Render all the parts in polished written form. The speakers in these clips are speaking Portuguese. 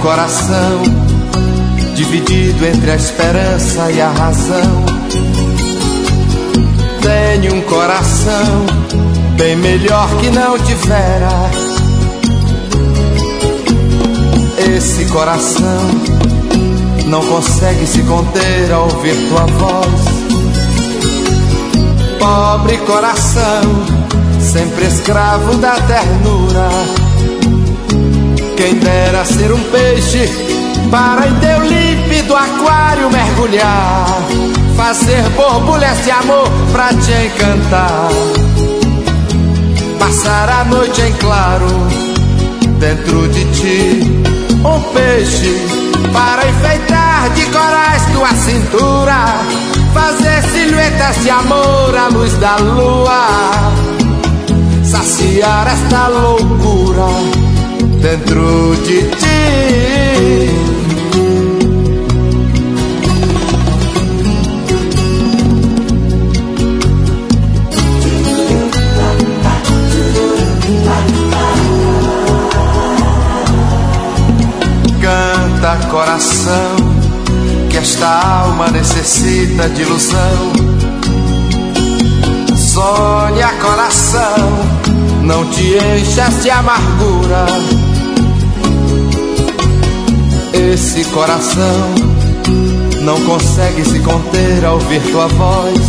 coração dividido entre a esperança e a razão. Tenho um coração bem melhor que não tivera. Esse coração não consegue se conter ao ouvir tua voz. Pobre coração, sempre escravo da ternura. Quem dera ser um peixe para em teu límpido aquário mergulhar, fazer borbulhas de amor pra te encantar, passar a noite em claro dentro de ti. Um peixe para enfeitar de corais tua cintura, fazer silhuetas de amor à luz da lua, saciar esta loucura dentro de ti. Canta, coração, que esta alma necessita de ilusão. Sonha, coração, não te enchas de amargura. Esse coração não consegue se conter ao ouvir tua voz.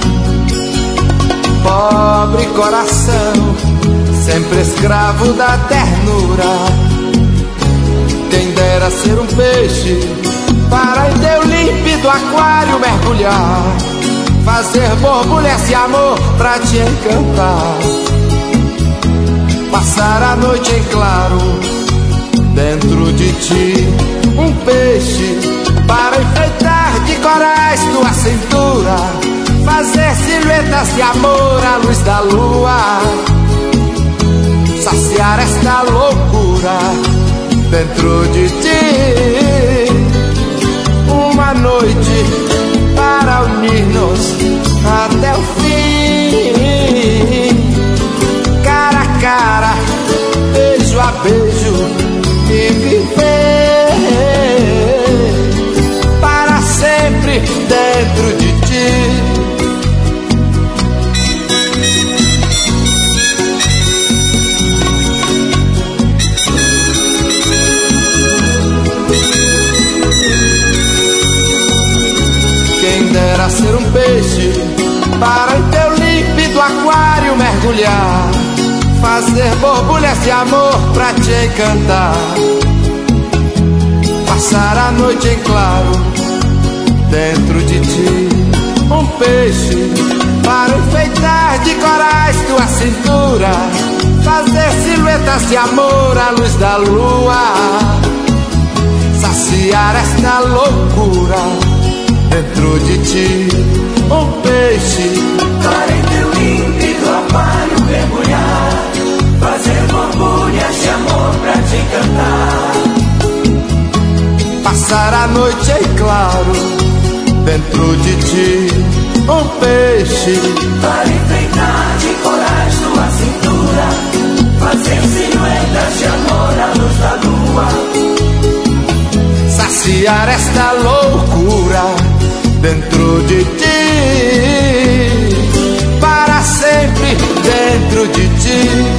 Pobre coração, sempre escravo da ternura. Quem dera ser um peixe para em teu límpido aquário mergulhar, fazer borbulhas de amor pra te encantar, passar a noite em claro dentro de ti. Um peixe para enfeitar de corais tua cintura, fazer silhuetas de amor à luz da lua, saciar esta loucura dentro de ti. Uma noite para unir-nos até o fim, cara a cara, beijo a beijo, e viver para sempre dentro de ti. Quem dera ser um peixe para em teu límpido aquário mergulhar, fazer borbulhas de amor pra te encantar, passar a noite em claro dentro de ti. Um peixe para enfeitar de corais tua cintura, fazer silhuetas de amor à luz da lua, saciar esta loucura dentro de ti. Um peixe para em teu límpido aquário mergulhar, fazer borbulhas de amor pra te encantar, passar a noite em claro dentro de ti. Um peixe para enfeitar de corais tua cintura, fazer silhuetas de amor à luz da lua, saciar esta loucura dentro de ti, para sempre dentro de ti.